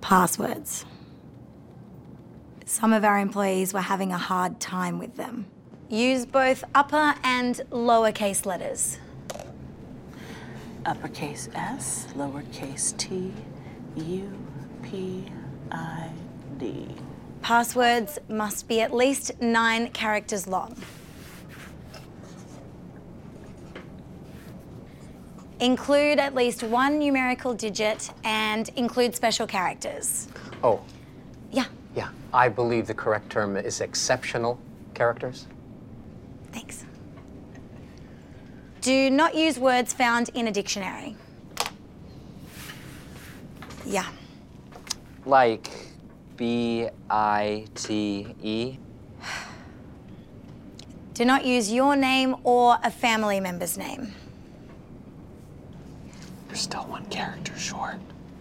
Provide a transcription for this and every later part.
Passwords. Some of our employees were having a hard time with them. Use both upper and lowercase letters. Uppercase S, lowercase t, U, P, I, D. Passwords must be at least 9 characters long. Include at least 1 numerical digit and include special characters. Oh, Yeah, yeah. I believe the correct term is exceptional characters. thanks. Do not use words found in a dictionary. Yeah. Like B-I-T-E. Do not use your name or a family member's name. You're still 1 character short.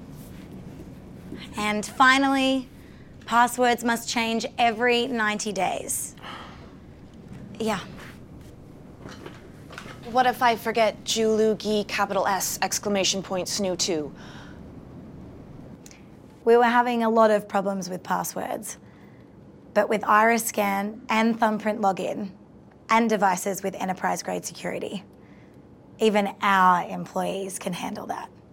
And finally, passwords must change every 90 days. Yeah. What if I forget Julugi, capital S, exclamation point, snoo2? We were having a lot of problems with passwords, but with iris scan and thumbprint login and devices with enterprise grade security, even our employees can handle that.